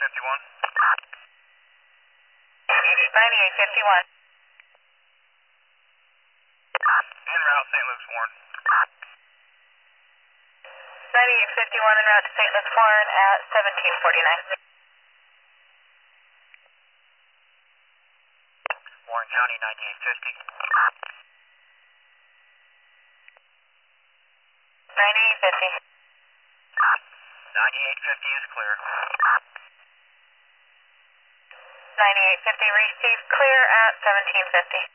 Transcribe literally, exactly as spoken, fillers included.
fifty-one. ninety-eight fifty-one. En route, Saint Luke's Warren. ninety-eight fifty-one en route to Saint Luke's Warren at seventeen forty-nine. Warren County, ninety-eight fifty. ninety-eight fifty. ninety-eight fifty is clear. ninety-eight fifty received clear at seventeen fifty.